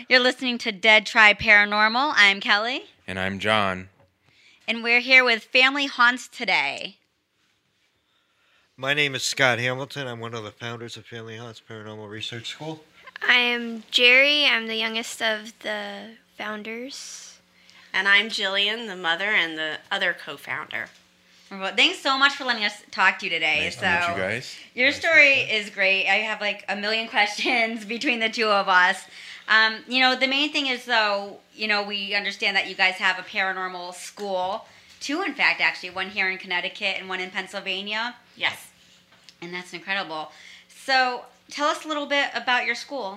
You're listening to Dead Try Paranormal. I'm Kelly. And I'm John. And we're here with Family Haunts today. My name is Scott Hamilton. I'm one of the founders of Family Haunts Paranormal Research School. I am Jerry. I'm the youngest of the founders. And I'm Jillian, the mother and the other co-founder. Well, thanks so much for letting us talk to you today. Nice to meet you guys. Your story is great. I have like a million questions between the two of us. The main thing is, though, we understand that you guys have a paranormal school. Two, in fact, actually. One here in Connecticut and one in Pennsylvania. Yes. And that's incredible. So tell us a little bit about your school.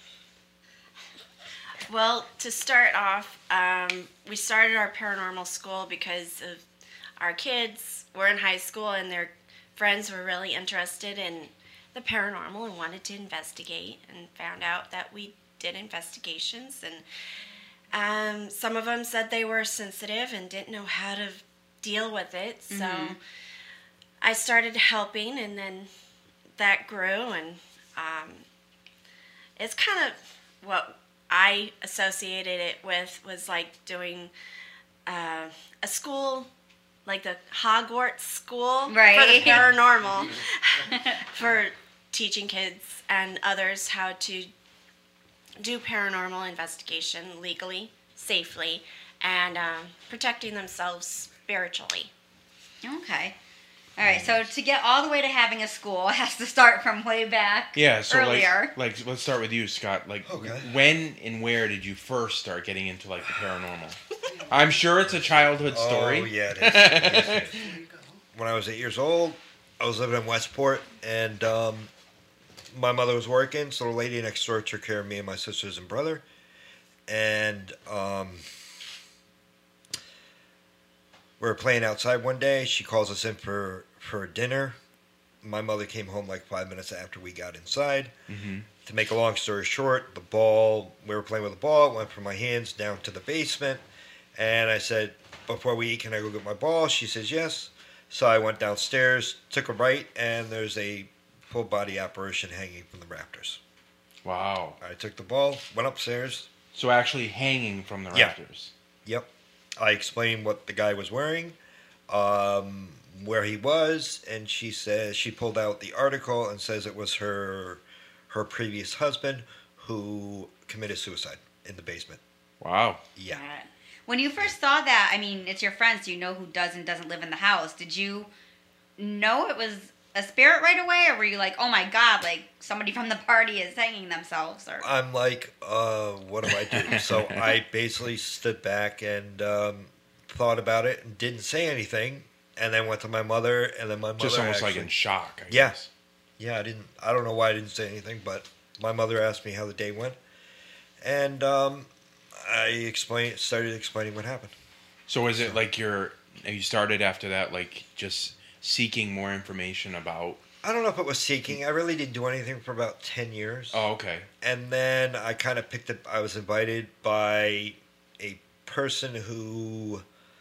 Well, to start off, we started our paranormal school because of our kids were in high school and their friends were really interested in the paranormal and wanted to investigate, and found out that we did investigations, and some of them said they were sensitive and didn't know how to deal with it. So I started helping, and then that grew, and it's kind of what I associated it with was like doing a school, like the Hogwarts school for the paranormal, for teaching kids and others how to do paranormal investigation legally, safely, and protecting themselves spiritually. Okay. All right, so to get all the way to having a school, it has to start from way back earlier. Like let's start with you, Scott. When and where did you first start getting into, like, the paranormal? I'm sure it's a childhood story. Oh, yeah, it is. When I was 8 years old, I was living in Westport, and my mother was working, so the lady next door took care of me and my sisters and brother. And we were playing outside one day. She calls us in for dinner. My mother came home like 5 minutes after we got inside. Mm-hmm. To make a long story short, we were playing with the ball. It went from my hands down to the basement. And I said, before we eat, can I go get my ball? She says yes. So I went downstairs, took a right, and there's a full body apparition hanging from the rafters. Wow. I took the ball, went upstairs. So actually hanging from the rafters. Yep. I explained what the guy was wearing, where he was, and she says she pulled out the article and says it was her previous husband who committed suicide in the basement. Wow. Yeah. When you first saw that, I mean, it's your friends. Do you know who does and doesn't live in the house? Did you know it was a spirit right away, or were you like, oh my God, like somebody from the party is hanging themselves? Or I'm like, what do I do? So I basically stood back and thought about it and didn't say anything, and then went to my mother, and then my mother just almost like in shock, I yeah. guess. Yeah, I don't know why I didn't say anything, but my mother asked me how the day went, and I started explaining what happened. So is it like you started after that, like just seeking more information about? I don't know if it was seeking. I really didn't do anything for about 10 years. Oh, okay. And then I kind of picked up, I was invited by a person who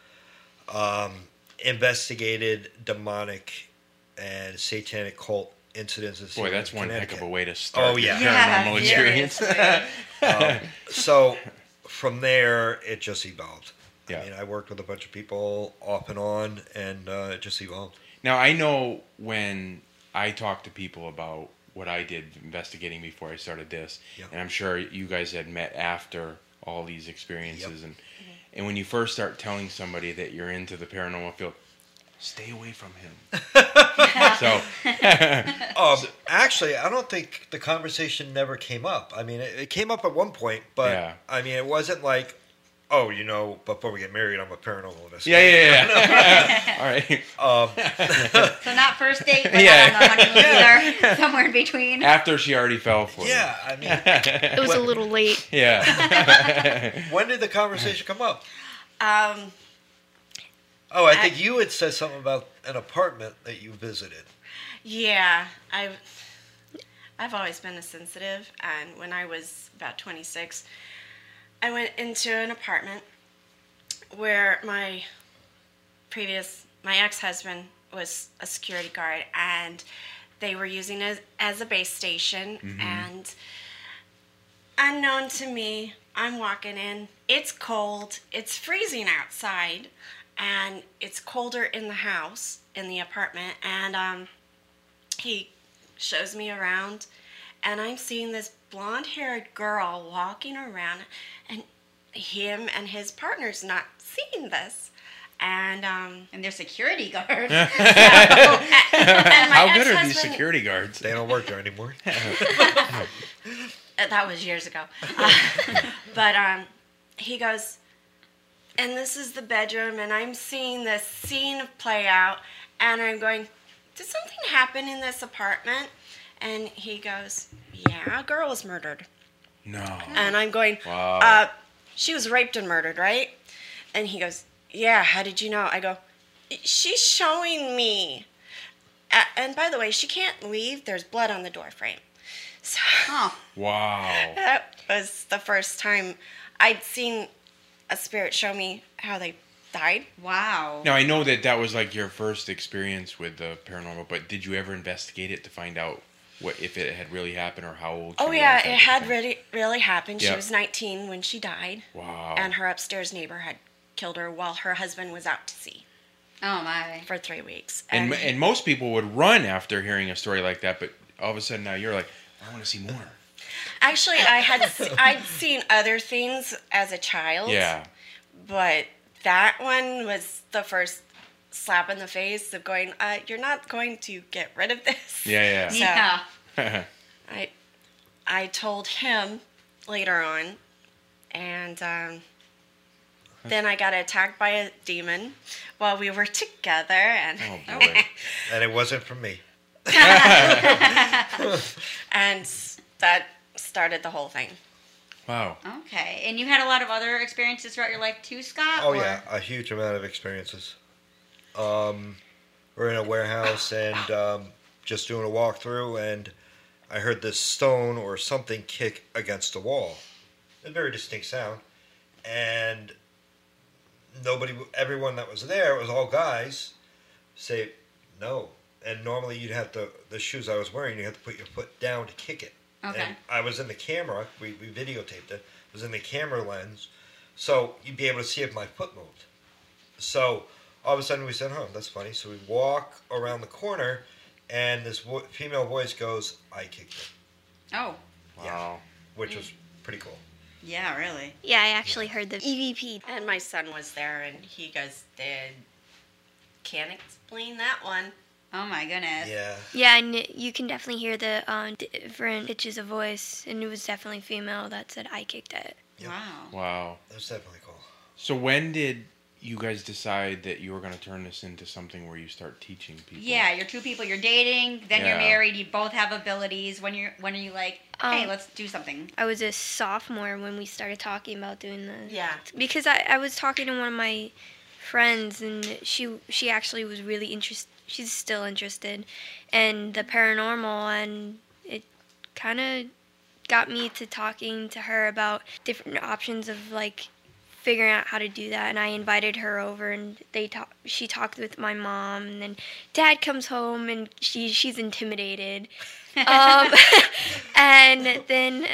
investigated demonic and satanic cult incidences. Boy, that's one heck of a way to Oh, start yeah. paranormal experience. So from there, it just evolved. Yeah. I mean, I worked with a bunch of people off and on, and it just evolved. Now, I know when I talk to people about what I did investigating before I started this, Yep. and I'm sure you guys had met after all these experiences, and when you first start telling somebody that you're into the paranormal field, stay away from him. So, actually, I don't think the conversation never came up. I mean, it came up at one point, but Yeah. I mean, it wasn't like, oh, before we get married, I'm a paranormal investigator. yeah. All right. so not first date, but Yeah. not on the honeymoon either, somewhere in between. After she already fell for Yeah, I mean, It was a little late. it. Yeah. when did the conversation come up? I think you had said something about an apartment that you visited. Yeah, I've always been a sensitive, and when I was about 26, I went into an apartment where my ex-husband was a security guard, and they were using it as a base station, Mm-hmm. and unknown to me, I'm walking in. It's cold. It's freezing outside. And it's colder in the house, in the apartment. And he shows me around. And I'm seeing this blonde-haired girl walking around. And him and his partner's not seeing this. And they're security guards. and How good are these ex-husband- security guards? They don't work there anymore. That was years ago. But he goes, and this is the bedroom, and I'm seeing this scene play out, and I'm going, did something happen in this apartment? And he goes, yeah, a girl was murdered. No. And I'm going, Wow. she was raped and murdered, right? And he goes, yeah, how did you know? I go, she's showing me. And by the way, she can't leave. There's blood on the door frame. So Oh, Wow. that was the first time I'd seen a spirit show me how they died. wow. Now, I know that was like your first experience with the paranormal, but did you ever investigate it to find out what if it had really happened or how old she Oh was yeah, at the it had time? really happened. She Yep. was 19 when she died, Wow. and her upstairs neighbor had killed her while her husband was out to sea Oh my. for 3 weeks. and most people would run after hearing a story like that, but all of a sudden now you're like, I want to see more. Actually, I'd seen other things as a child. Yeah. But that one was the first slap in the face of going, you're not going to get rid of this. Yeah, So Yeah. I told him later on, and then I got attacked by a demon while we were together, and Oh boy. And it wasn't from me. and that started the whole thing. Wow. Okay. And you had a lot of other experiences throughout your life too, Scott? Oh or- yeah, a huge amount of experiences. We're in a warehouse and just doing a walkthrough, and I heard this stone or something kick against the wall. A very distinct sound, and everyone that was there, it was all guys, say no. And normally you'd have to, the shoes I was wearing, you have to put your foot down to kick it. Okay. And I was in the camera, we videotaped it, I was in the camera lens, so you'd be able to see if my foot moved. So all of a sudden we said, oh, that's funny. So we walk around the corner, and this female voice goes, I kicked it, Oh. Wow. which was pretty cool. Yeah, really. Yeah, I actually heard the EVP. And my son was there, and he goes, can't explain that one. Oh my goodness. Yeah. Yeah, and you can definitely hear the different pitches of voice, and it was definitely female that said I kicked it. Yep. Wow. Wow. That was definitely cool. So when did you guys decide that you were going to turn this into something where you start teaching people? Yeah, you're two people. You're dating, then you're Yeah. married. You both have abilities. When are you like, hey, Um, let's do something? I was a sophomore when we started talking about doing the Yeah. because I was talking to one of my friends, and she actually was really interested. She's still interested in the paranormal, and it kind of got me to talking to her about different options of like figuring out how to do that. And I invited her over, and she talked with my mom, and then Dad comes home, and she's intimidated. And then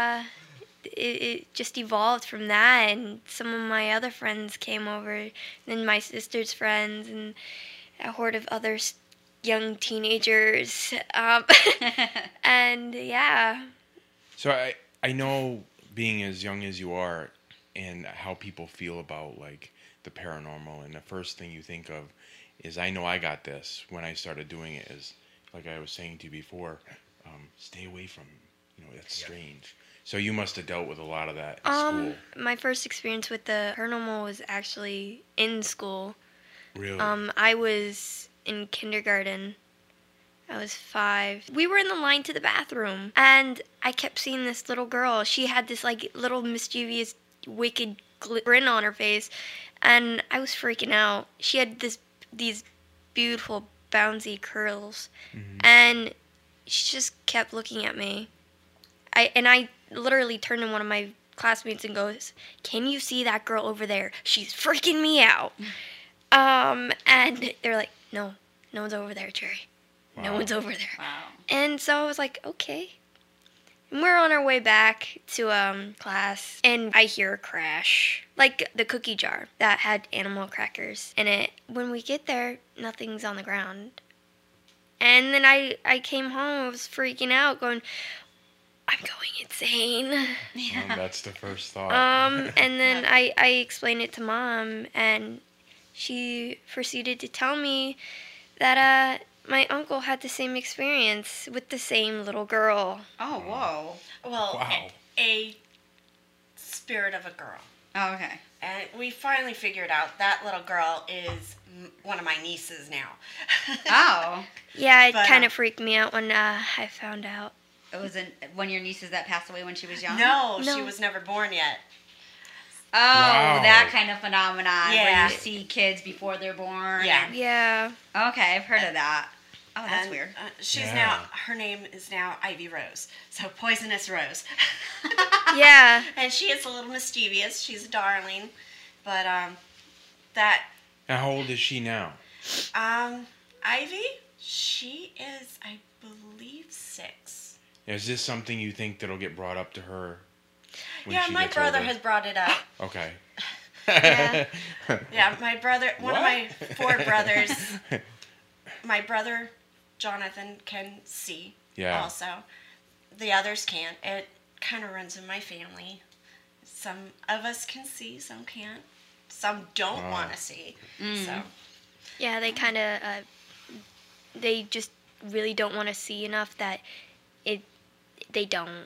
it just evolved from that, and some of my other friends came over, then my sister's friends, and a horde of other young teenagers. And yeah. So I know being as young as you are and how people feel about like the paranormal, and the first thing you think of is I know I got this when I started doing it is like I was saying to you before, stay away from, that's strange. So you must have dealt with a lot of that in school. My first experience with the paranormal was actually in school. Really? I was in kindergarten. I was 5. We were in the line to the bathroom, and I kept seeing this little girl. She had this like little mischievous, wicked grin on her face, and I was freaking out. She had these beautiful bouncy curls, and she just kept looking at me. I literally turned to one of my classmates and goes, "Can you see that girl over there? She's freaking me out." And they're like, "No one's over there, Cherry. No Wow. one's over there." Wow. And so I was like, okay. And we're on our way back to class, and I hear a crash, like the cookie jar that had animal crackers in it. When we get there, nothing's on the ground. And then I came home, I was freaking out, going, I'm going insane. That's the first thought. And then I explained it to Mom, and she proceeded to tell me that my uncle had the same experience with the same little girl. Oh, whoa. Well, Wow. a spirit of a girl. Oh, okay. And we finally figured out that little girl is one of my nieces now. Oh. Yeah, it But, kind of freaked me out when I found out. It was one of your nieces that passed away when she was young? No, No. she was never born yet. Oh, Wow. that kind of phenomenon where Yeah. you see kids before they're born. Yeah. Yeah. Okay, I've heard of that. Oh, that's And, weird. She's Yeah. now, her name is now Ivy Rose. So Poisonous Rose. Yeah. And she is a little mischievous. She's a darling. But, that, And how old is she now? Ivy, she is, I believe, 6. Is this something you think that'll get brought up to her? When Yeah, she my gets brother older? has brought it up. Okay. Yeah. Yeah, my brother, one of my What? 4 brothers, my brother Jonathan can see Yeah. also. The others can't. It kind of runs in my family. Some of us can see, some can't. Some don't Wow. want to see. So, Yeah, they kind of, they just really don't want to see enough that they don't.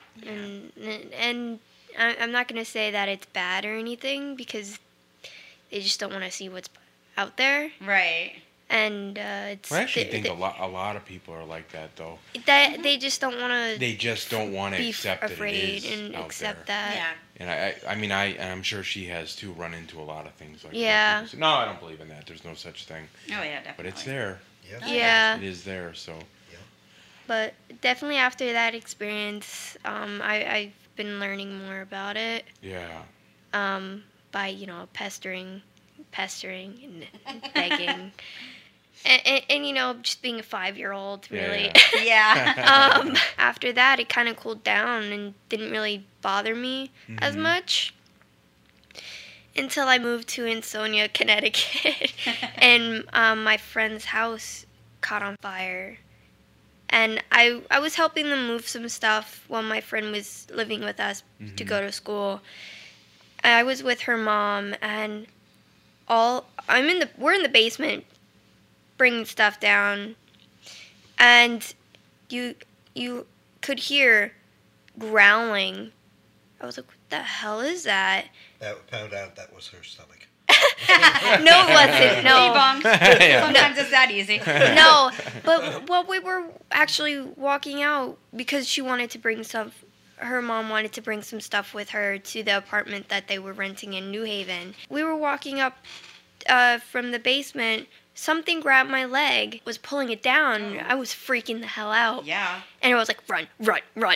And I'm not going to say that it's bad or anything, because they just don't want to see what's out there. Right. And it's I actually think a lot of people are like that, though. that they just don't want to They just don't want to be accept that it afraid is and out accept there. that. yeah. And I mean, I'm sure she has too run into a lot of things like Yeah. that. People say, no, I don't believe in that. There's no such thing. Oh, yeah, definitely. But it's there. Yep. Yeah. It is there. So But definitely after that experience, I've been learning more about it. yeah. By pestering and begging, and just being a 5-year-old, really. Yeah. After that, it kind of cooled down and didn't really bother me as much until I moved to Ansonia, Connecticut, and my friend's house caught on fire. And I was helping them move some stuff while my friend was living with us to go to school. I was with her mom, and we're in the basement bringing stuff down, and you could hear growling. I was like, what the hell is that? That found out that was her stomach. No, it wasn't. No. Debunked. Yeah. Sometimes it's that easy. No, but we were actually walking out because she wanted to bring stuff. Her mom wanted to bring some stuff with her to the apartment that they were renting in New Haven. We were walking up from the basement. Something grabbed my leg, was pulling it down. I was freaking the hell out. Yeah. And I was like, run, run, run.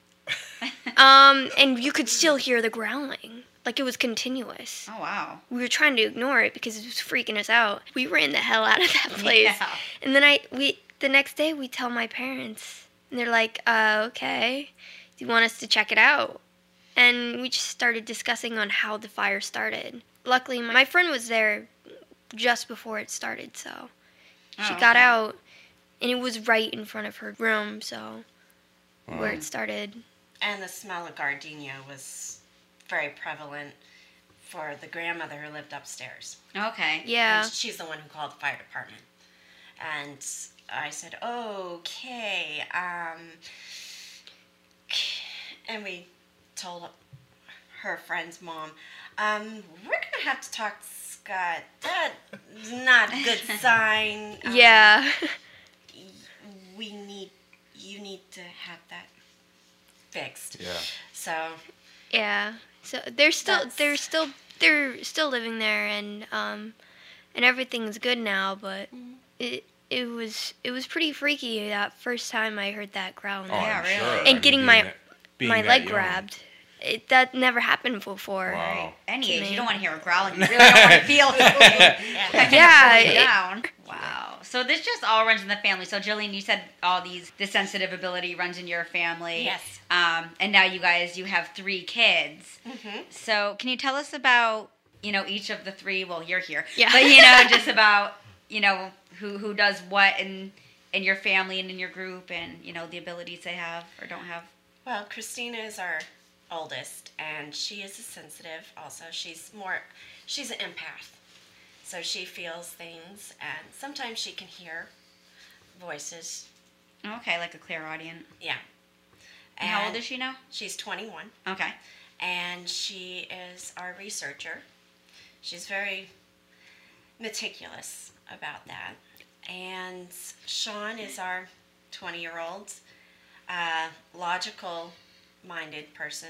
And you could still hear the growling. Like it was continuous. Oh, wow. We were trying to ignore it because it was freaking us out. We ran the hell out of that place. Yeah. And then the next day we tell my parents. And they're like, okay, do you want us to check it out? And we just started discussing on how the fire started. Luckily, my friend was there just before it started, so she got out, and it was right in front of her room, so where it started. And the smell of gardenia was very prevalent for the grandmother who lived upstairs. Okay. Yeah. And she's the one who called the fire department. And I said, okay. And we told her friend's mom, we're going to have to talk to Scott. That's not a good sign. Yeah. You need to have that fixed. Yeah. So, Yeah. So they're still That's- still living there, and everything's good now, but it was pretty freaky that first time I heard that growling. Oh, Yeah, I'm really. sure. And I mean, getting being my that- being my that leg young. grabbed. That never happened before. Wow. Any To age, me. you don't want to hear a growling. You really don't want to feel it. Yeah, Down. Wow. So this just all runs in the family. So Jillian, you said this sensitive ability runs in your family. Yes. And now you have 3 kids. Mm-hmm. So can you tell us about, each of the 3? Well, you're here. Yeah. But, just about, who does what in your family and in your group and, the abilities they have or don't have. Well, Christina is our oldest, and she is a sensitive also. She's an empath. So she feels things, and sometimes she can hear voices. Okay, like a clairaudient. Yeah. And how old is she now? She's 21. Okay. And she is our researcher. She's very meticulous about that. And Sean is our 20-year-old, logical-minded person.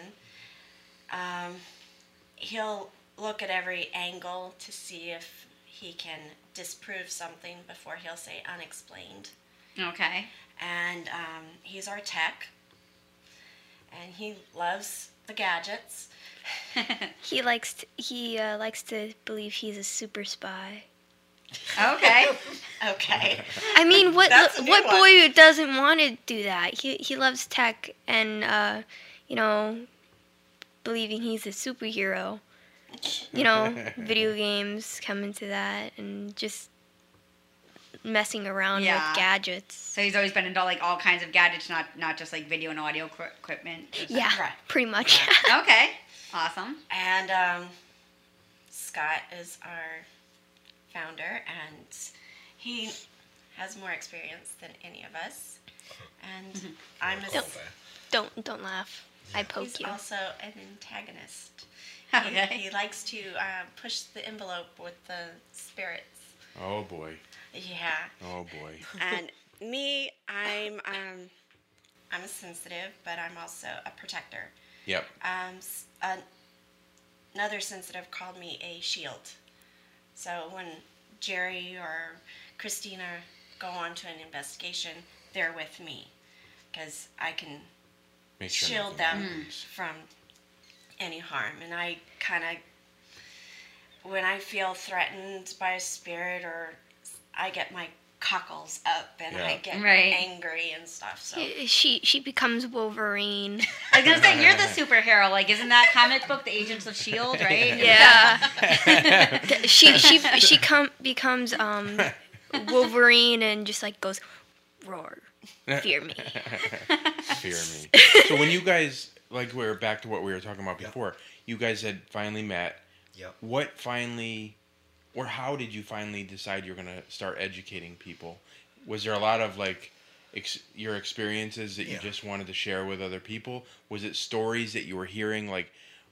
He'll look at every angle to see if he can disprove something before he'll say unexplained. Okay. And he's our tech. And he loves the gadgets. He likes to believe he's a super spy. Okay. Okay. I mean, what That's a new one. boy doesn't want to do that? He loves tech and believing he's a superhero. Video games come into that and just messing around Yeah. with gadgets. So he's always been into all kinds of gadgets, not just like video and audio equipment. Yeah, Right. pretty much. Okay. Awesome. And Scott is our founder, and he has more experience than any of us. And I'm Don't laugh. I poke he's you. also an antagonist. Okay. He likes to push the envelope with the spirits. Oh boy. Yeah. Oh boy. And me, I'm a sensitive, but I'm also a protector. Yep. Another sensitive called me a shield. So when Jerry or Christina go on to an investigation, they're with me because I can Make sure shield nothing them happens. from any harm. And I kind of, when I feel threatened by a spirit, or I get my cockles up and I Yeah. get Right. angry and stuff. So She becomes Wolverine. I was gonna say you're the superhero. Like, isn't that comic book, The Agents of Shield, right? Yeah. she becomes Wolverine and just like goes, roar, fear me. Fear me. So when you guys, like, we're back to what we were talking about before, you guys had finally met. Yep. What finally, or how did you finally decide you're going to start educating people? Was there a lot of, like, your experiences that you Yeah. just wanted to share with other people? Was it stories that you were hearing? Like,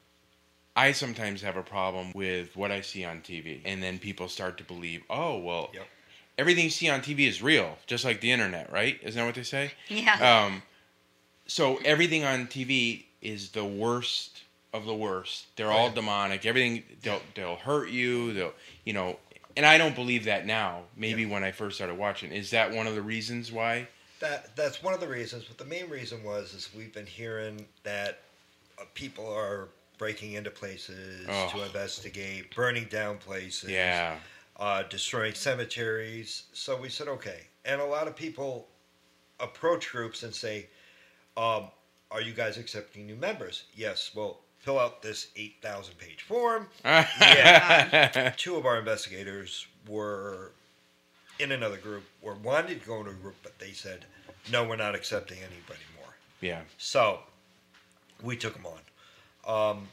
I sometimes have a problem with what I see on TV, and then people start to believe, oh, well, Yep. everything you see on TV is real, just like the internet, right? Isn't that what they say? Yeah. So everything on TV is the worst of the worst. They're all Right. demonic. Everything, they'll hurt you. And I don't believe that now. Maybe when I first started watching. Is that one of the reasons why? That's one of the reasons, but the main reason is we've been hearing that people are breaking into places to investigate, burning down places, Yeah. destroying cemeteries. So we said, okay. And a lot of people approach groups and say, are you guys accepting new members? Yes. Well, fill out this 8,000-page form. Yeah. 2 of our investigators were in another group or wanted to go into a group, but they said, no, we're not accepting anybody more. Yeah. So we took them on.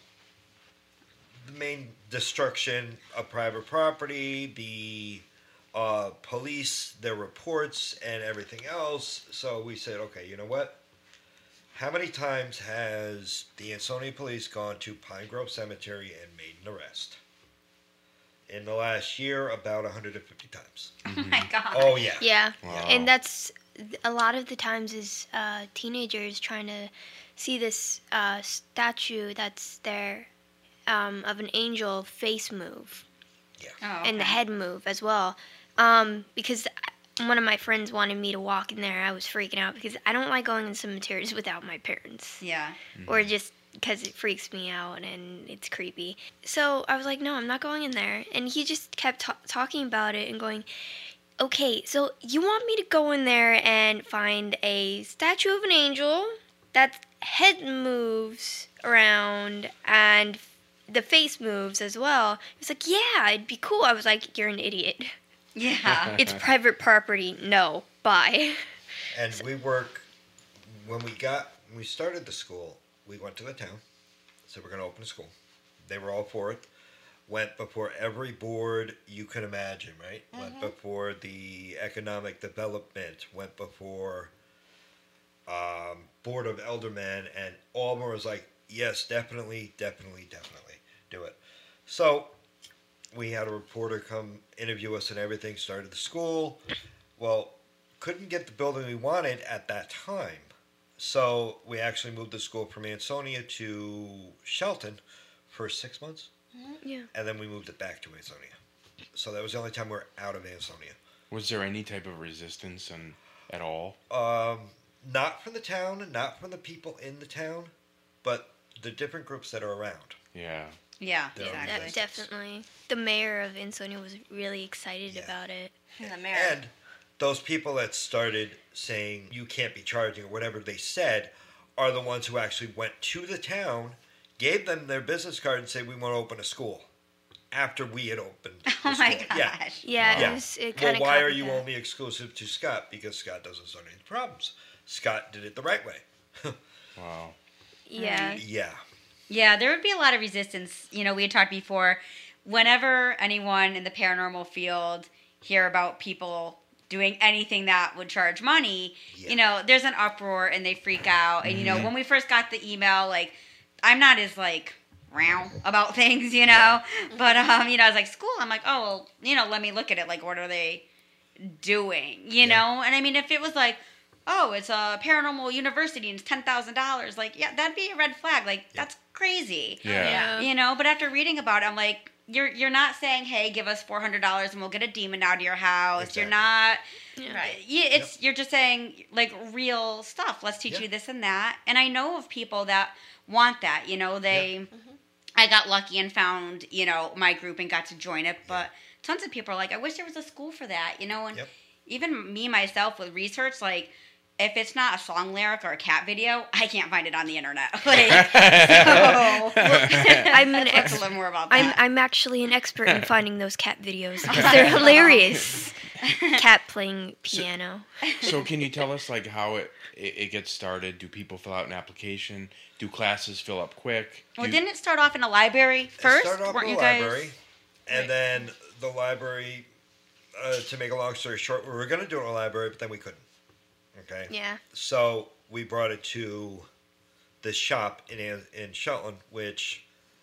The main destruction of private property, the police, their reports, and everything else. So we said, okay, you know what? How many times has the Ansonia Police gone to Pine Grove Cemetery and made an arrest? In the last year, about 150 times. Oh my God. Oh, yeah. Yeah, Wow. and that's a lot of the times is teenagers trying to see this statue that's there of an angel face move Oh, and the okay. head move as well. Because one of my friends wanted me to walk in there. I was freaking out because I don't like going in cemeteries without my parents. Yeah. Or just because it freaks me out and it's creepy. So I was like, no, I'm not going in there. And he just kept talking about it and going, okay, so you want me to go in there and find a statue of an angel that head moves around and the face moves as well. He's like, yeah, it'd be cool. I was like, you're an idiot. Yeah. It's private property. No, bye. And when we started the school, we went to the town, said we're going to open a school. They were all for it. Went before every board you can imagine, right? Went before the economic development, went before board of aldermen, and Alma was like, yes, definitely do it. So we had a reporter come interview us and everything, started the school. Well, couldn't get the building we wanted at that time. So we actually moved the school from Ansonia to Shelton for 6 months. Yeah. And then we moved it back to Ansonia. So that was the only time we were out of Ansonia. Was there any type of resistance at all? Not from the town, not from the people in the town, but the different groups that are around. Yeah. Yeah, Yeah, exactly. Definitely. The mayor of Ansonia was really excited Yeah. about it. The mayor. And those people that started saying you can't be charging or whatever they said are the ones who actually went to the town, gave them their business card and said, we want to open a school. After we had opened the Oh my school. gosh. Yeah, Yeah. it Well, kind of. why are you only exclusive to Scott? Because Scott doesn't start any problems. Scott did it the right way. Wow. Yeah. Yeah. Yeah, there would be a lot of resistance. You know, we had talked before. Whenever anyone in the paranormal field hear about people doing anything that would charge money, Yeah. you know, there's an uproar and they freak out. And, you know, when we first got the email, like, I'm not as, like, round about things, you know? But, you know, I was like, school? I'm like, oh, well, you know, let me look at it. Like, what are they doing, you know? And, I mean, if it was like, oh, it's a paranormal university and it's $10,000, like, yeah, that'd be a red flag. Like, that's crazy. Yeah. You know, but after reading about it, I'm like, you're not saying, hey, give us $400 and we'll get a demon out of your house. Exactly. You're not. Right. You're just saying like real stuff. Let's teach Yeah. you this and that. And I know of people that want that. You know, I got lucky and found my group and got to join it. But tons of people are like, I wish there was a school for that. You know, and even me myself with research, like. If it's not a song lyric or a cat video, I can't find it on the internet. Like, so I'm an let's ex- learn more about that. I'm actually an expert in finding those cat videos because they're hilarious. Cat playing piano. So can you tell us like how it gets started? Do people fill out an application? Do classes fill up quick? Well, didn't it start off in a library first? It started off Weren't in you the guys? library, and then the library, to make a long story short, we were going to do it in a library, but then we couldn't. Okay. Yeah. So we brought it to the shop in Shelton, which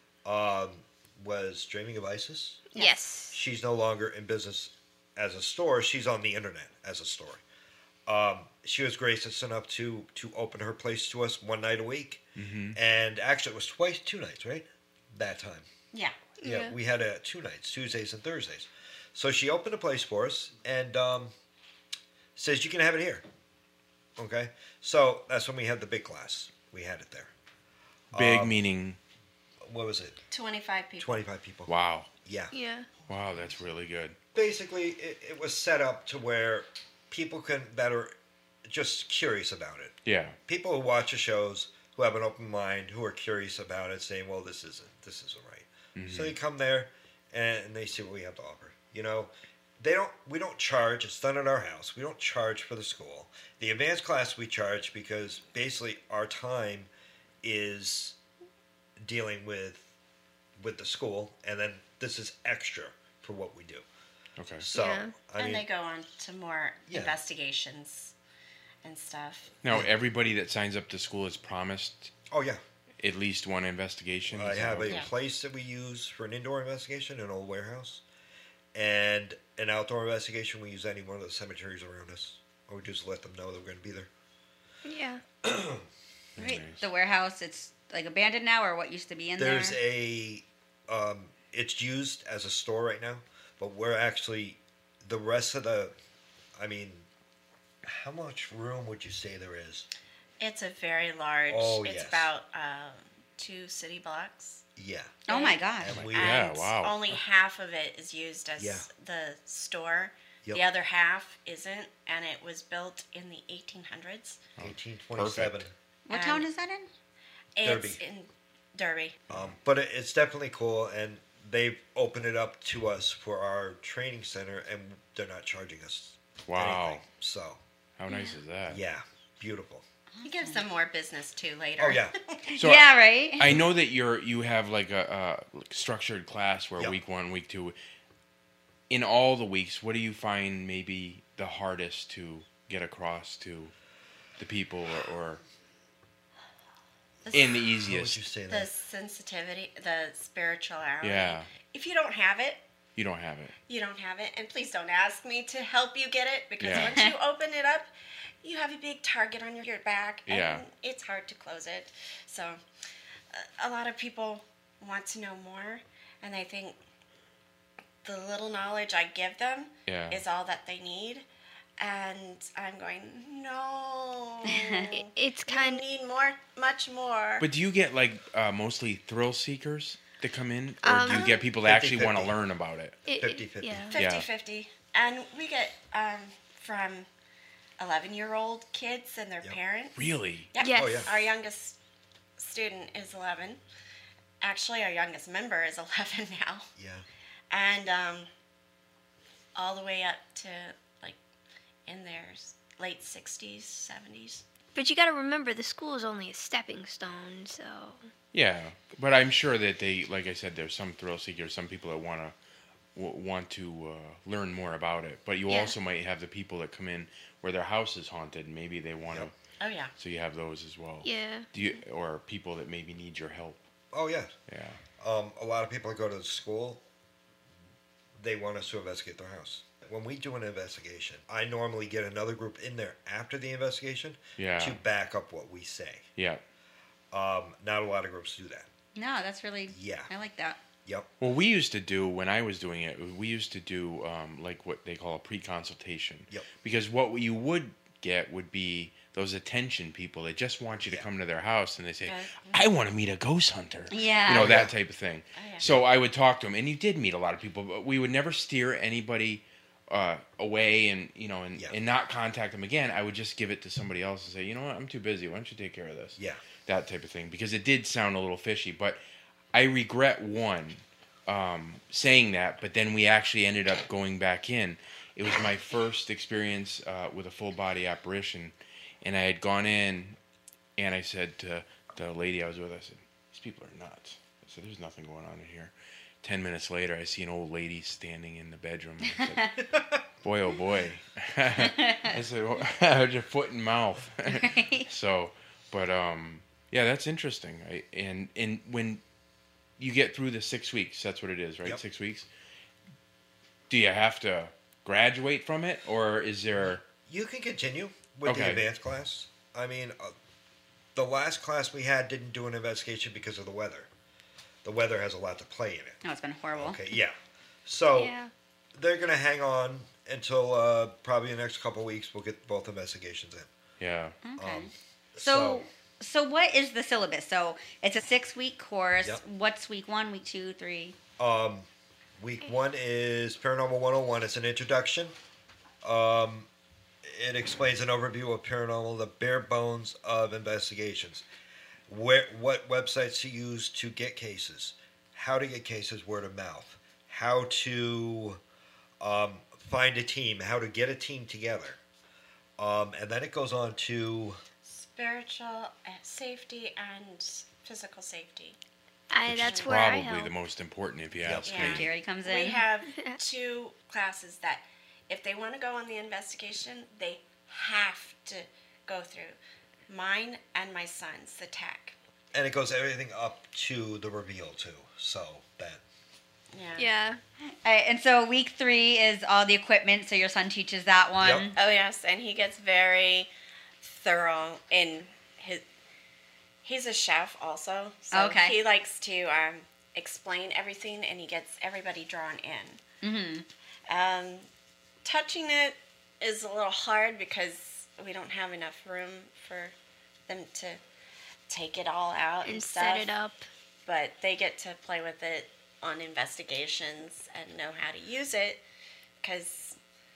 was Dreaming of Isis. Yes. She's no longer in business as a store. She's on the internet as a store. She was gracious enough to open her place to us one night a week. Mm-hmm. And actually it was 2 nights, right? That time. Yeah. Yeah, we had 2 nights, Tuesdays and Thursdays. So she opened a place for us and says, you can have it here. Okay? So that's when we had the big class. We had it there. Big meaning, What was it? 25 people. 25 people. wow. Yeah. Yeah. Wow, that's really good. Basically, it was set up to where people that are just curious about it. Yeah. People who watch the shows, who have an open mind, who are curious about it, saying, well, this isn't right. So they come there and they see what we have to offer. You know, we don't charge. It's done at our house. We don't charge for the school. The advanced class we charge because basically our time is dealing with the school, and then this is extra for what we do. Okay. So Yeah. And they go on to more Yeah. investigations and stuff. Now everybody that signs up to school is promised oh yeah, at least one investigation. I Is that have what- a place that we use for an indoor investigation, an old warehouse, and an outdoor investigation. We use any one of the cemeteries around us, or we just let them know that we're going to be there. Yeah. Right. Nice. The warehouse, it's like abandoned now, or what used to be in There's there? it's used as a store right now, but we're actually, the rest of how much room would you say there is? It's a very large. Oh, it's yes. about 2 city blocks. Yeah. Oh my gosh. And we, Yeah, And wow. only half of it is used as Yeah. the store. Yep. The other half isn't, and it was built in the 1800s. 1827. Perfect. What And town is that in? It's Derby. in Derby. But it's definitely cool, and they've opened it up to us for our training center, and they're not charging us Wow. anything. So, How nice is that? yeah, beautiful. He gives them more business too later. Oh, yeah. So yeah, right. I know that you have like a structured class where Yep. week 1, week 2. In all the weeks, what do you find maybe the hardest to get across to the people, or in the How would easiest? you say The that? sensitivity, the spirituality. Yeah. If you don't have it, You don't have it. you don't have it. And please don't ask me to help you get it, because Yeah. once you open it up, you have a big target on your back, and Yeah. it's hard to close it. So a lot of people want to know more, and they think the little knowledge I give them Yeah. is all that they need. And I'm going, no. It's You kind need more, much more. But do you get like mostly thrill seekers that come in, or do you get people that actually want to 50-50. learn about it? 50-50. Yeah. 50-50. And we get from 11-year-old kids and their Yep. parents. Really? Yep. Yes. Oh, yeah. Our youngest student is 11. Actually, our youngest member is 11 now. Yeah. And all the way up to like in their late 60s, 70s. But you got to remember, the school is only a stepping stone, so. Yeah, but I'm sure that they, like I said, there's some thrill seekers, some people that want to learn more about it. But you Yeah. also might have the people that come in where their house is haunted, and maybe they want to. Yep. Oh, yeah. So you have those as well. Yeah. Do you, or people that maybe need your help? Oh, yeah. Yeah. A lot of people that go to the school, they want us to investigate their house. When we do an investigation, I normally get another group in there after the investigation Yeah. to back up what we say. Yeah. Not a lot of groups do that. No, that's really. Yeah. I like that. Yep. Well, we used to do, when I was doing it, we used to do like what they call a pre-consultation. Yep. Because what you would get would be those attention people that just want you to Yeah. come to their house and they say, Okay. I want to meet a ghost hunter. Yeah. You know, that Yeah. type of thing. Oh, yeah. So I would talk to them, and you did meet a lot of people, but we would never steer anybody away and, you know, Yeah. and not contact them again. I would just give it to somebody else and say, you know what, I'm too busy. Why don't you take care of this? Yeah. That type of thing, because it did sound a little fishy. But I regret saying that, but then we actually ended up going back in. It was my first experience with a full body apparition, and I had gone in, and I said to the lady I was with, I said, these people are nuts. I said, there's nothing going on in here. 10 minutes later, I see an old lady standing in the bedroom. I said, boy, oh boy. I said, well, just foot and mouth. So, but yeah, that's interesting. And when you get through the 6 weeks, that's what it is, right? Yep. 6 weeks. Do you have to graduate from it, or is there? You can continue with the Okay. advanced class. I mean, the last class we had didn't do an investigation because of the weather. The weather has a lot to play in it. No, it's been horrible. Okay, yeah. So Yeah. they're going to hang on until probably the next couple of weeks. We'll get both investigations in. Yeah. Okay. So what is the syllabus? So it's a 6-week course. Yep. What's week 1, week 2, 3? Week 1 is Paranormal 101. It's an introduction. It explains an overview of paranormal, the bare bones of investigations. What websites to use to get cases, how to get cases word of mouth, how to find a team, how to get a team together. And then it goes on to Spiritual safety and physical safety. That's where I Probably help. the most important, if you Yep. ask Yeah. me. Jerry comes in. We have 2 classes that if they want to go on the investigation, they have to go through. Mine and my son's, the tech. and it goes everything up to the reveal too. So that Yeah. Yeah. And so week 3 is all the equipment. So your son teaches that one. Yep. Oh yes, and he gets very thorough in his. He's a chef also, so Okay. he likes to explain everything, and he gets everybody drawn in. Mm-hmm. Touching it is a little hard because we don't have enough room for them to take it all out and, And stuff. set it up. But they get to play with it on investigations and know how to use it, because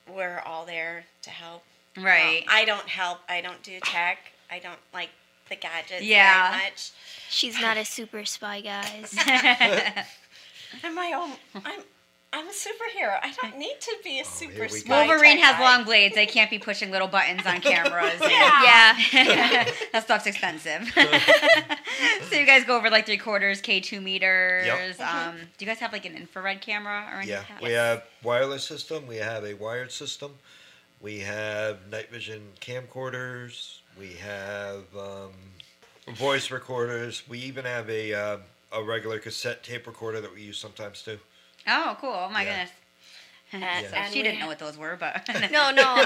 we're all there to help. Right. I don't help. I don't do tech. I don't like the gadgets Yeah. very much. She's not a super spy, guys. I'm my own. I'm a superhero. I don't need to be a super here we spy. go. Wolverine tech has guy. long blades. They can't be pushing little buttons on cameras. Yeah. Yeah. That stuff's expensive. So you guys go over like 3/4 K2 meters. Yep. Do you guys have like an infrared camera or anything? Yeah, we have wireless system. We have a wired system. We have night vision camcorders. We have voice recorders. We even have a regular cassette tape recorder that we use sometimes too. Oh, cool. Oh my Yeah. goodness. And- So and she we didn't know what those were, but No,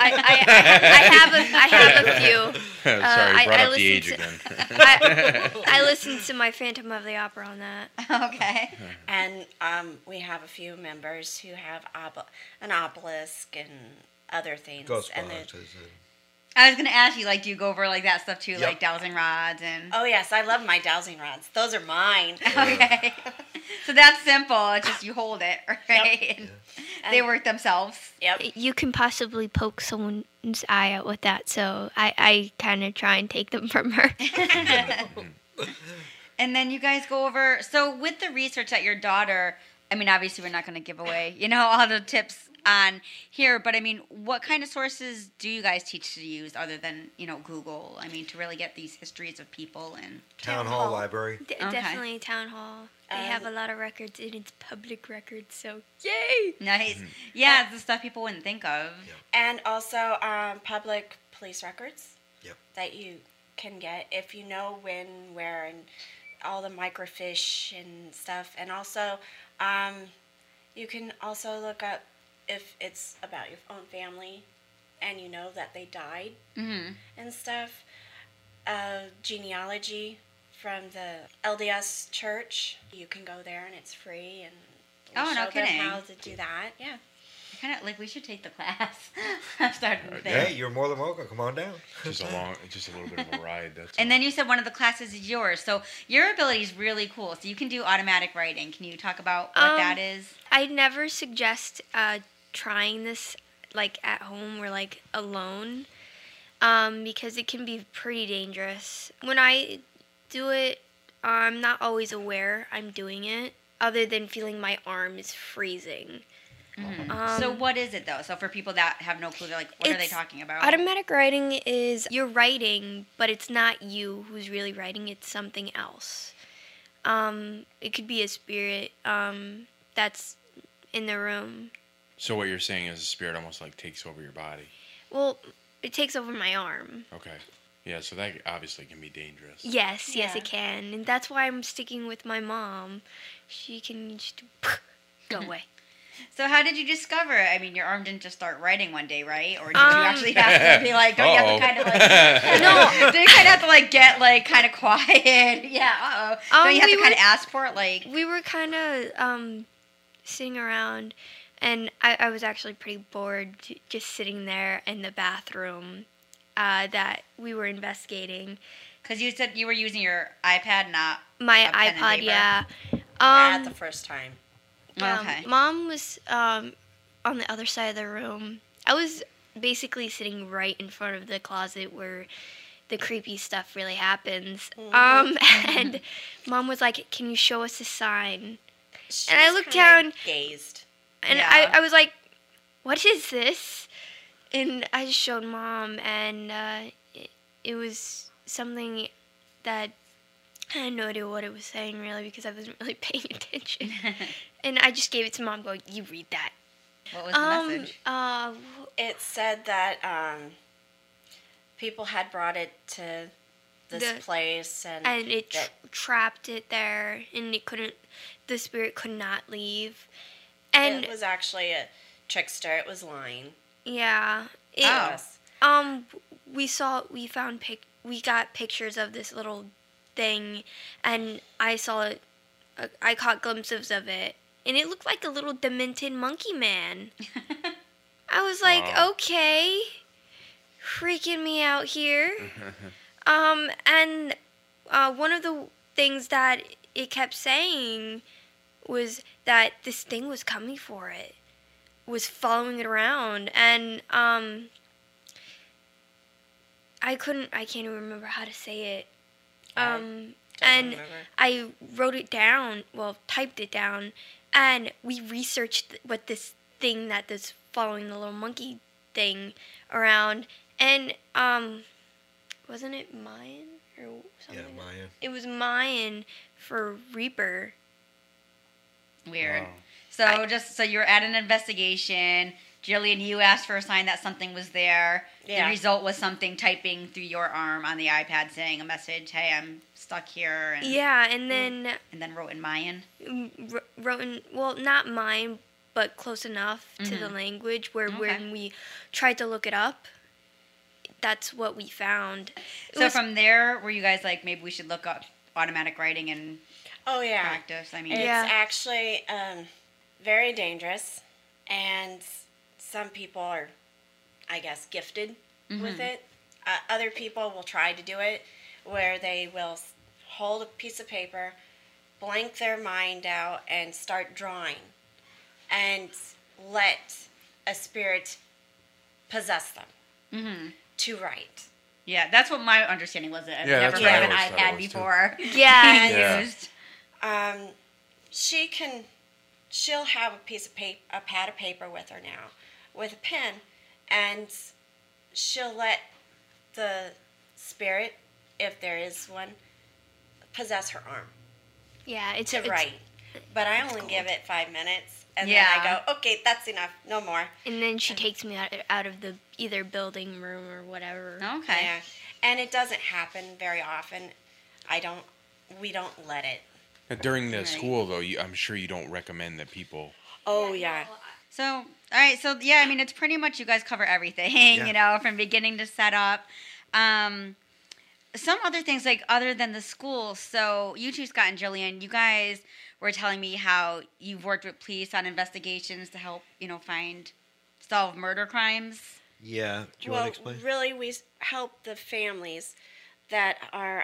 I have a few. Sorry, I brought up the listened age to- again. I listened to my Phantom of the Opera on that. okay. And we have a few members who have an obelisk and other things. Ghost and boxes. then- I was gonna ask you, like, do you go over like that stuff too, Yep. like dowsing rods and? Oh yes, I love my dowsing rods. Those are mine. Okay. So that's simple. It's just you hold it, right? And they And- work themselves. Yep. You can possibly poke someone's eye out with that, so I kind of try and take them from her. And then you guys go over. So with the research that your daughter, I mean, obviously we're not going to give away, all the tips on here. But I mean, what kind of sources do you guys teach to use other than Google? I mean, to really get these histories of people and. Town hall library. Okay. Definitely Town Hall. They have a Um, lot of records, and it's public records, so yay! Nice. Yeah, it's the stuff people wouldn't think of. And also public police records. Yep. That you can get if you know when, where, and all the microfiche and stuff. And also, you can also look up if it's about your own family, and you know that they died Mm-hmm. and stuff. Genealogy from the LDS church. You can go there and it's free, and we Oh, no show kidding. them how to do that. Yeah. Kind of like we should take the class. I'm starting to think. Hey, you're more than welcome. Come on down. Just a little bit of a ride. That's And all. then you said one of the classes is yours. So your ability is really cool. So you can do automatic writing. Can you talk about what that is? I never suggest trying this like at home or like alone, because it can be pretty dangerous. When I do it, I'm not always aware I'm doing it, other than feeling my arm is freezing. So what is it though? So for people that have no clue, they're like, what are they It's talking about? Automatic writing is you're writing, but it's not you who's really writing, it's something else. It could be a spirit that's in the room. So what you're saying is the spirit almost like takes over your body. Well, it takes over my arm. Okay. Yeah, so that obviously can be dangerous. Yes, Yeah. it can. And that's why I'm sticking with my mom. She can just go away. So how did you discover it? I mean, your arm didn't just start writing one day, right? Or did you actually have to be like, don't you have to kind of like, no, did you kind of have to like get like kind of quiet? Yeah, don't you have to kind of ask for it? Like, We were kind of sitting around, and I was actually pretty bored just sitting there in the bathroom that we were investigating. because you said you were using your iPad, not My A pen and iPod, paper? yeah. At the first time. Okay. Mom was on the other side of the room. I was basically sitting right in front of the closet where the creepy stuff really happens. And Mom was like, "Can you show us a sign?" And I looked down, Gazed. and Yeah. I was like, "What is this?" And I just showed Mom, and it was something that I had no idea what it was saying really, because I wasn't really paying attention. And I just gave it to Mom, going, "You read that." What was the message? It said that people had brought it to this place, and it that- trapped it there, and the spirit could not leave. And it was actually a trickster. It was lying. yeah, Oh. Yes. we got pictures of this little thing, and I saw it. I caught glimpses of it, and it looked like a little demented monkey man. I was like, Wow. okay, freaking me out here. And one of the things that it kept saying was that this thing was coming for it. was following it around, and I can't even remember how to say it. And remember. I wrote it down, typed it down, and we researched what this thing that this following the little monkey thing around, and wasn't it Mayan or something? Yeah, Maya. It was Mayan for Reaper. Weird. Wow. So you're at an investigation. Jillian, you asked for a sign that something was there. Yeah. The result was something typing through your arm on the iPad saying a message, "Hey, I'm stuck here." And, Yeah, and then and then wrote in Mayan. wrote in, not mine, but close enough to the language where Okay. when we tried to look it up, that's what we found. It So was- from there, were you guys like, maybe we should look up automatic writing and Oh yeah. practice? I mean, It's Yeah. actually very dangerous, and some people are, I guess, gifted with it. Other people will try to do it where they will hold a piece of paper, blank their mind out, and start drawing, and let a spirit possess them to write. yeah, that's what my understanding was. I've Yeah, never that's heard what of I an always thought it iPad was, too. before. Yeah. being Yeah. used. She'll have a piece of paper, a pad of paper with her now, with a pen, and she'll let the spirit, if there is one, possess her arm yeah, it's to write. But I only cool. give it 5 minutes, and Yeah. then I go, okay, that's enough, no more. And then she takes me out of the either building room or whatever. Okay. Yeah, and it doesn't happen very often. We don't let it. During the Right. school, though, I'm sure you don't recommend that people. Oh yeah. So, all right. So, yeah, I mean, it's pretty much you guys cover everything, you know, from beginning to set up. Some other things, like other than the school. So, you two, Scott and Jillian, you guys were telling me how you've worked with police on investigations to help, solve murder crimes. Yeah. Do you Well, want to explain? really, we help the families that are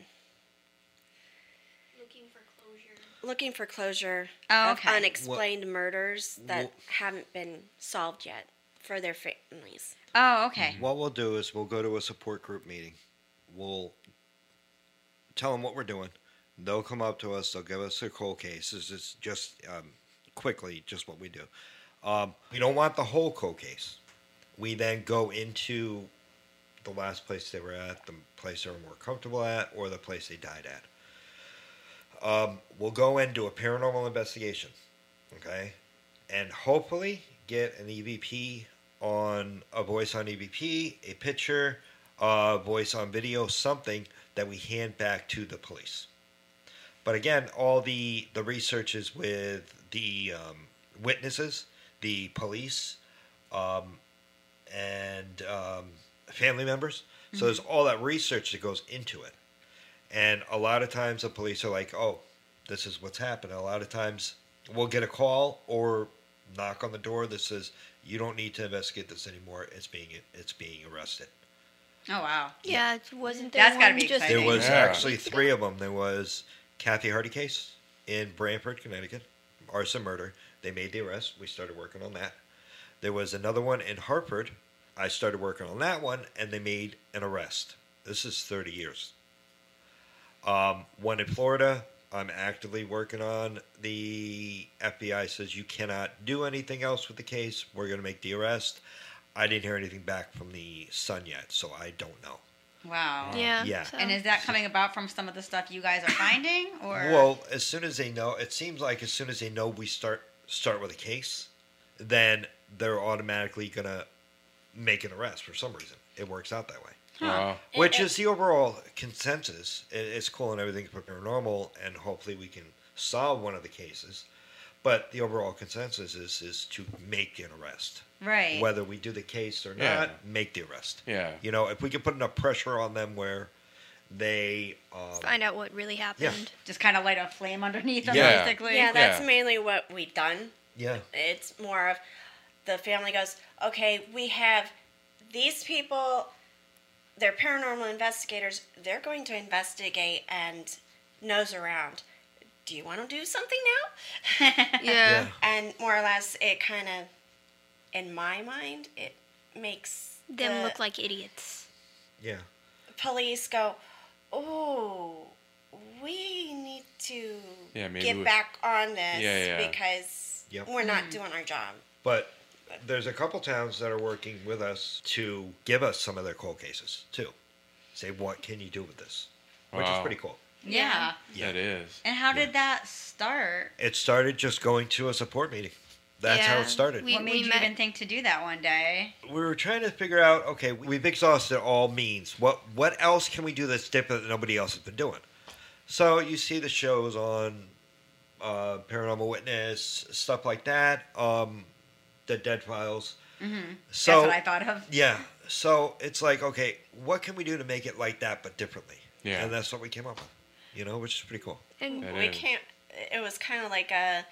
looking for closure Oh, of okay. unexplained murders that Well- haven't been solved yet for their families. Oh, okay. What we'll do is we'll go to a support group meeting. We'll tell them what we're doing. They'll come up to us. They'll give us their cold cases. It's just quickly just what we do. We don't want the whole cold case. We then go into the last place they were at, the place they were more comfortable at, or the place they died at. We'll go and do a paranormal investigation, okay, and hopefully get an EVP on a voice on EVP, a picture, a voice on video, something that we hand back to the police. But again, all the research is with the witnesses, the police, and family members. So there's all that research that goes into it. And a lot of times the police are like, oh, this is what's happened. A lot of times we'll get a call or knock on the door that says, you don't need to investigate this anymore. It's being arrested. Oh, wow. Yeah, wasn't there That's gotta one be just exciting. There was Yeah. actually 3 of them. There was Kathy Hardy case in Brantford, Connecticut, arson murder. They made the arrest. We started working on that. There was another one in Hartford. I started working on that one, and they made an arrest. This is 30 years. One in Florida, I'm actively working on. The FBI says you cannot do anything else with the case. We're going to make the arrest. I didn't hear anything back from the son yet, so I don't know. Wow. Yeah. Yeah. so- And is that coming about from some of the stuff you guys are finding, or? Well, as soon as they know, it seems like as soon as they know we start with a case, then they're automatically gonna make an arrest for some reason. It works out that way, which is the overall consensus. It's cool and everything for paranormal, and hopefully we can solve one of the cases. But the overall consensus is to make an arrest. right. Whether we do the case or Yeah. not, make the arrest. Yeah. You know, if we can put enough pressure on them where they find out what really happened. Just kind of light a flame underneath them, Yeah. basically. Yeah, that's Yeah. mainly what we've done. yeah. It's more of the family goes, okay, we have these people, they're paranormal investigators, they're going to investigate and nose around. Do you want to do something now? Yeah. And more or less, it kind of in my mind, it makes Them the look like idiots. Yeah. police go, oh, we need to Yeah, maybe get back on this Yeah. because Yep. we're not doing our job. But there's a couple towns that are working with us to give us some of their cold cases too. Say, what can you do with this? Which is Wow. pretty cool. Yeah. That is. And how did that start? It started just going to a support meeting. That's how Yeah, it started. we- What made you met- even think to do that one day? We were trying to figure out, okay, we've exhausted all means. What else can we do that's different that nobody else has been doing? So you see the shows on Paranormal Witness, stuff like that, the Dead Files. Mm-hmm. So That's what I thought of. yeah, so it's like, okay, what can we do to make it like that but differently? Yeah. And that's what we came up with, which is pretty cool. And That We is. can't. It was kind of like a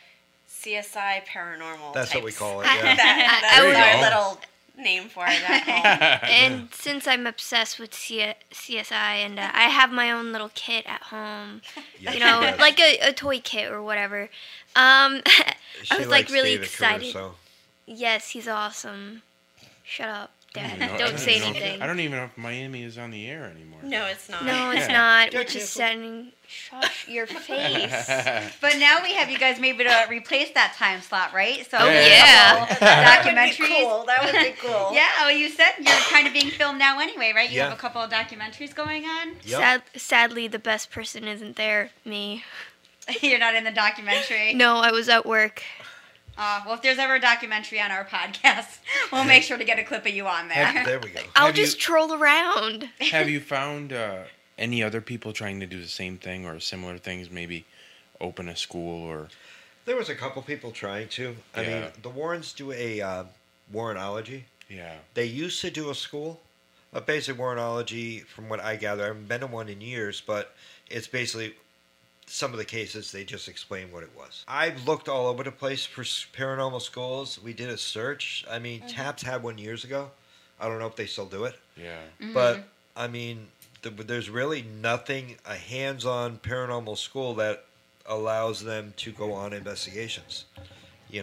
CSI paranormal. That's what we types. call it, yeah. That There was you our go. little name for it at home. And since I'm obsessed with CSI, and I have my own little kit at home, Yes, you know, she does. like a toy kit or whatever. I She was like likes really David Schwimmer, excited. so. Yes, he's awesome. Shut up, I Dad. don't know- Don't say know- anything. I don't even know if Miami is on the air anymore. No, it's not. No, it's Yeah. not. Yeah, We're just cancel. sending. Shush your face. But now we have you guys maybe to replace that time slot, right? So Oh, yeah. That would be documentaries. cool. That would be cool. Yeah, well, you said you're kind of being filmed now anyway, right? You Yeah. have a couple of documentaries going on. Yep. Sadly, the best person isn't there. Me. You're not in the documentary. No, I was at work. Well, if there's ever a documentary on our podcast, we'll make sure to get a clip of you on there. There we go. I'll Have you- just troll around. Have you found any other people trying to do the same thing or similar things? Maybe open a school or There was a couple people trying to. I Yeah. mean, the Warrens do a Warrenology. yeah. They used to do a school, a basic Warrenology, from what I gather. I haven't been to one in years, but it's basically some of the cases, they just explain what it was. I've looked all over the place for paranormal schools. We did a search. I mean, TAPS had one years ago. I don't know if they still do it. Yeah. But, I mean, there's really nothing, a hands-on paranormal school that allows them to go on investigations. I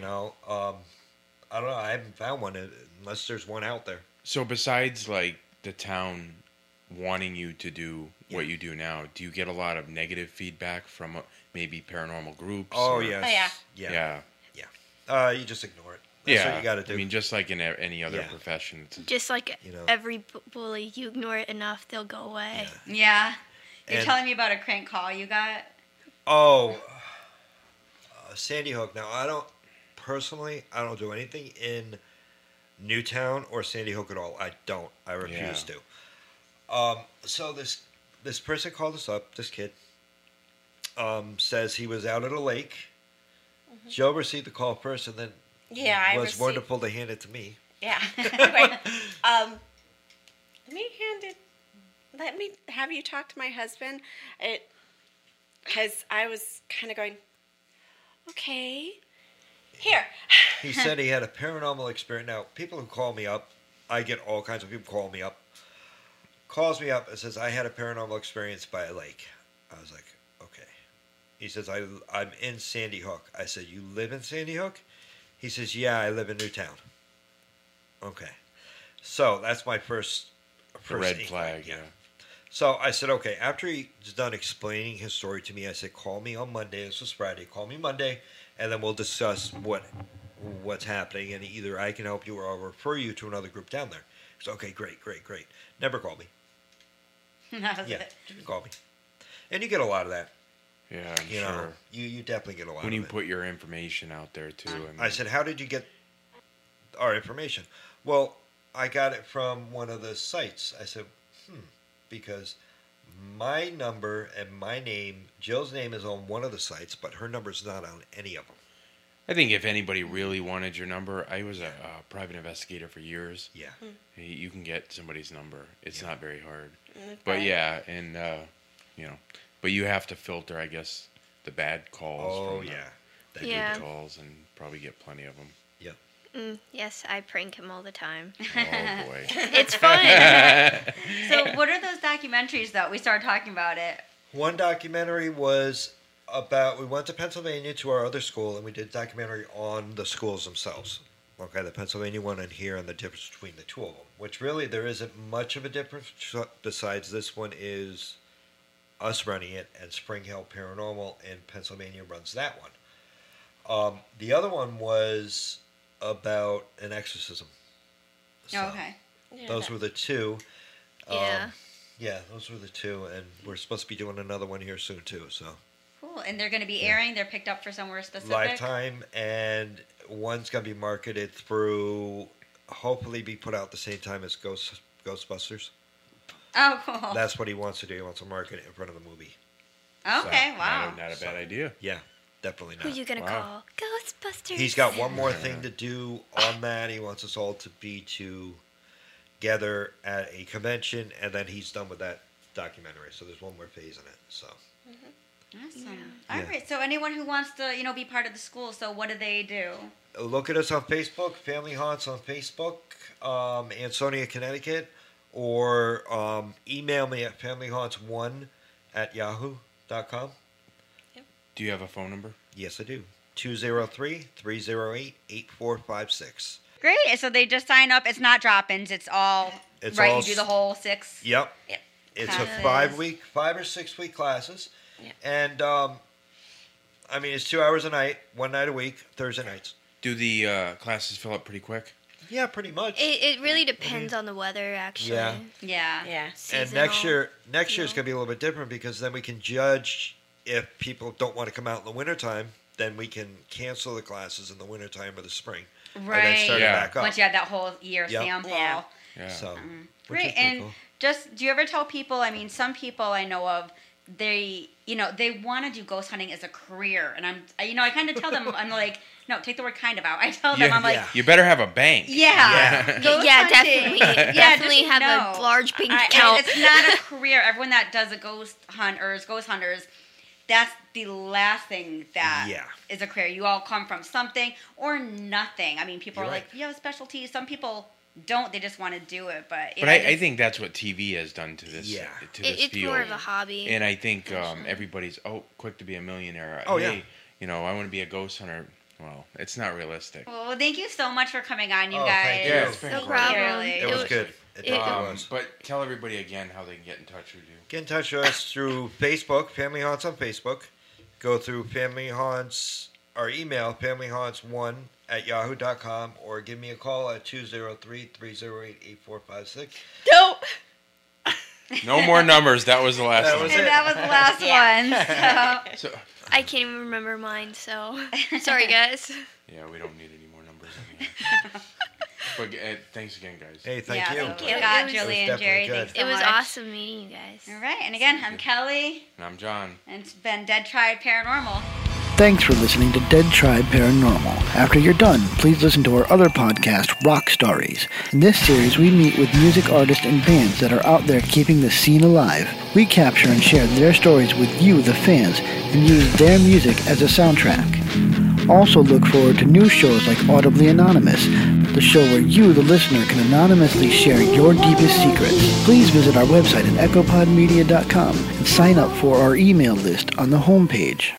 don't know. I haven't found one unless there's one out there. So besides like the town wanting you to do what you do now, do you get a lot of negative feedback from maybe paranormal groups? Oh, or- yes. Yeah. You just ignore it. That's what you got to do. I mean, just like in any other Yeah. profession. It's Just like You know. every bully, you ignore it enough, they'll go away. Yeah. You're And- telling me about a crank call you got? Sandy Hook. Now, I don't do anything in Newtown or Sandy Hook at all. I don't. I refuse to. So this person called us up, this kid, says he was out at a lake. Joe received the call first, and then Yeah, I was received. wonderful to hand it to me. Yeah. Anyway, let me have you talk to my husband. Because I was kind of going, okay. Here. He said he had a paranormal experience. Now, people who call me up, I get all kinds of people call me up. Calls me up and says, I had a paranormal experience by a lake. I was like, okay. He says, I'm in Sandy Hook. I said, you live in Sandy Hook? He says, yeah, I live in Newtown. Okay. So that's my first red inkling, flag. Yeah. So I said, okay, after he's done explaining his story to me, I said, call me on Monday. This was Friday. Call me Monday, and then we'll discuss what's happening, and either I can help you or I'll refer you to another group down there. So, okay, great. Never called me. That was Yeah, it. didn't call me. And you get a lot of that. Yeah, I'm You sure. know, you definitely get a lot When of you it. put your information out there too. I said, how did you get our information? Well, I got it from one of the sites. I said, because my number and my name, Jill's name is on one of the sites, but her number's not on any of them. I think if anybody really wanted your number, I was a private investigator for years. Yeah. You can get somebody's number. It's Yeah. not very hard. But yeah, and but you have to filter, I guess, the bad calls. Oh, from yeah. the good Yeah. calls, and probably get plenty of them. Yes, I prank him all the time. Oh boy. It's fun. So, what are those documentaries, though? We started talking about it. One documentary was about, we went to Pennsylvania to our other school, and we did a documentary on the schools themselves. Okay, the Pennsylvania one and here, and the difference between the two of them. Which really there isn't much of a difference besides this one is us running it, and Spring Hill Paranormal in Pennsylvania runs that one. The other one was about an exorcism. So Okay. Yeah, those were the two. Yeah. Yeah, those were the two, and we're supposed to be doing another one here soon too. So Cool. And they're going to be airing. They're picked up for somewhere specific. Lifetime, and one's gonna be marketed through, hopefully be put out at the same time as Ghostbusters. Oh, cool. That's what he wants to do. He wants to market it in front of the movie. Okay. So, Wow. Not a bad idea. Yeah, definitely Who not. you gonna Wow. call? Ghostbusters. He's got one more thing to do on that. He wants us all to be together at a convention, and then he's done with that documentary. So there's one more phase in it. So Awesome. All Yeah. right. So anyone who wants to, be part of the school, so what do they do? look at us on Facebook, Family Haunts on Facebook, Ansonia, Connecticut, or email me at familyhaunts1@yahoo.com. Do you have a phone number? Yes, I do. 203-308-8456. Great. So they just sign up. It's not drop-ins. It's all It's right. all You do the whole 6. Yep. Yep. It's Classes. a 5 or 6 week classes. Yeah. And, it's 2 hours a night, 1 night a week, Thursday nights. Do the classes fill up pretty quick? Yeah, pretty much. It really depends on the weather, actually. Yeah. Yeah. Yeah. And Seasonal. next year's you going to be a little bit different because then we can judge if people don't want to come out in the wintertime, then we can cancel the classes in the wintertime or the spring. And then Right. start Yeah. it back up. Once you have that whole year Yep. sample. Yeah. Yeah. So, which is Great. pretty And cool. just, do you ever tell people, some people I know of, they want to do ghost hunting as a career. And I kind of tell them, I'm like, no, take the word kind of out. I tell them, Yeah. I'm like, Yeah. You better have a bank. yeah. Ghost Yeah, hunting. definitely. Yeah, Definitely just have know. a large bank And account. it's not a career. Everyone that does a ghost hunters, that's the last thing that is a career. You all come from something or nothing. People You're are right. like, you have a specialty. Some people don't. They just want to do it. But But I think that's what TV has done to this Yeah. to this It's field. more of a hobby. And I think everybody's quick to be a millionaire. Oh, Hey, I want to be a ghost hunter. Well, it's not realistic. Well, thank you so much for coming on, you Oh, guys. thank you. Yeah, it's been No great. problem. Really. It was good. It definitely was. But tell everybody again how they can get in touch with you. Get in touch with us through Facebook, Family Haunts on Facebook. Go through Family Haunts, or email familyhaunts1@yahoo.com, or give me a call at 203-308-8456. Nope. No more numbers. That was the last That one. was And it. that was the last one. So. So, I can't even remember mine, so sorry, guys. yeah, we don't need any more numbers. But thanks again, guys. Hey, thank yeah, you. Thank you, It Scott, was- Julie, it was and Jerry. definitely Thanks good. so It was much. awesome meeting you guys. All right, and again, I'm Kelly, And I'm John. and it's been Dead Tribe Paranormal. Thanks for listening to Dead Tribe Paranormal. After you're done, please listen to our other podcast, Rock Stories. In this series, we meet with music artists and bands that are out there keeping the scene alive. We capture and share their stories with you, the fans, and use their music as a soundtrack. Also look forward to new shows like Audibly Anonymous, the show where you, the listener, can anonymously share your deepest secrets. Please visit our website at echopodmedia.com and sign up for our email list on the homepage.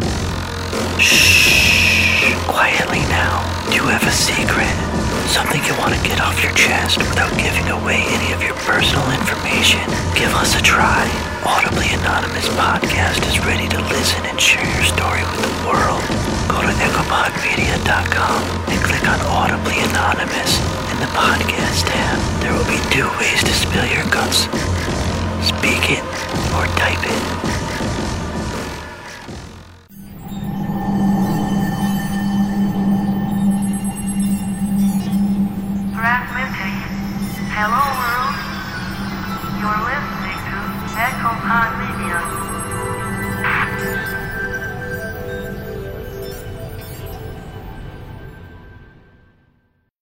Shh! Quietly now. Do you have a secret? Something you want to get off your chest without giving away any of your personal information? Give us a try. Audibly Anonymous Podcast is ready to listen and share your story with the world. Go to echopodmedia.com and click on Audibly Anonymous in the podcast tab. There will be 2 ways to spill your guts. Speak it or type it. Transmitting. Hello world. You're listening to Echo Pod Media.